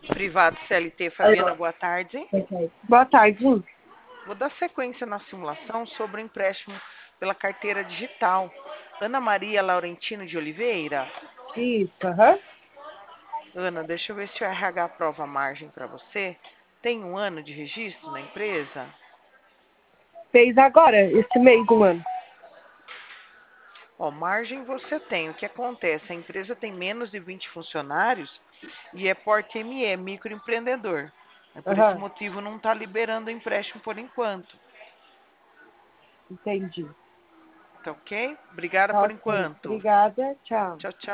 Privado CLT, Fabiana, Alô. boa tarde. Boa tarde. Vou dar sequência na simulação sobre o empréstimo pela carteira digital. Ana Maria Laurentino de Oliveira. Isso, aham. Ana, deixa eu ver se o RH aprova a margem para você. Tem um ano de registro na empresa? Fez agora, esse mês do ano. Ó, margem você tem. O que acontece? A empresa tem menos de 20 funcionários e é porte ME, microempreendedor. Por esse Aham, motivo não está liberando o empréstimo por enquanto. entendi. Tá ok? Obrigada Tá por ok. enquanto. Obrigada, tchau. Tchau, tchau.